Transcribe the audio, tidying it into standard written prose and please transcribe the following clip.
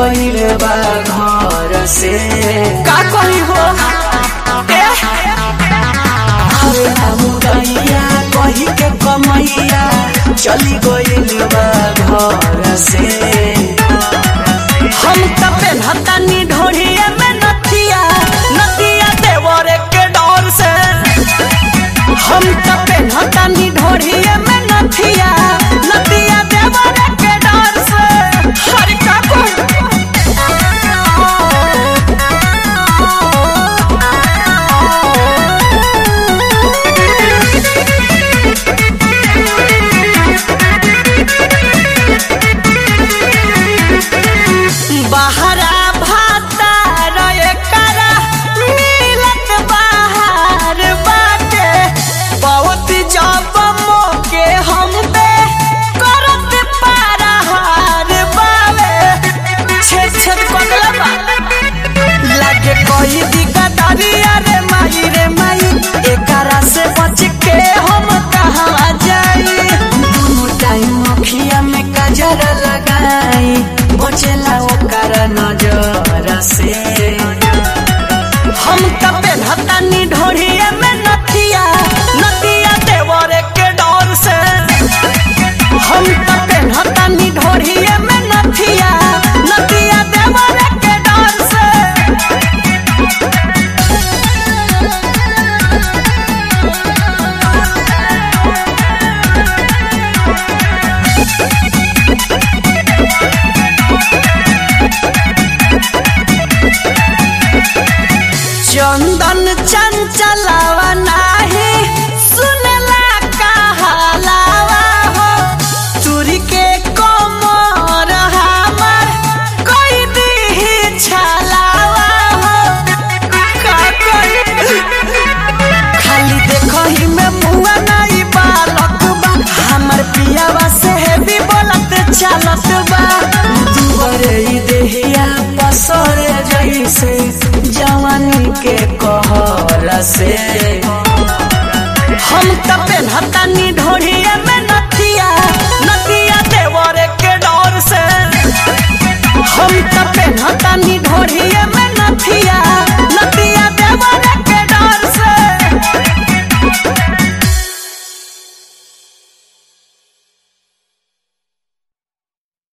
गइल बा घर से का कही हो मुदैया कही के कमैया चली गइल बा घर से हम त पेन्हतानी ढोढ़िए में नथिया नथिया देवरे के डर से हम त पेन्हतानी ढोढ़िए में नथिया नथिया देवरे के डर से हर का बहरा भाता रे करा मिलत बाहर बाटे बहुत जब मोके हम पे करत पारा हार बावे छेद छेद पगला बा लागे कोई दिगदारिया रे माई एकरा से बच के हम कहां जाई दोनों टाइम अखिया में काजर लगाई बचेला ओकर नजर से हम त पेन्हतानी ढोढ़िए में नथिया नथिया देवरे के डर से हम त पेन्हतानी ढोढ़िए में नथिया नथिया देवरे के डर से चंदन चंचलावा नाही सुनला कहलावा हो चूरी के कमर हमर कोई दी छलावा हो का कोई खाली देखही में मुआ नहीं बालक बा हमर पियावा से हेवी बोलत चलत बा दुबरे देहिया पसरे जैसे जवानी के कहर से हम त पेन्हतानी ढोढ़िए में नथिया नथिया देवरे के डर से हम त पेन्हतानी ढोढ़िए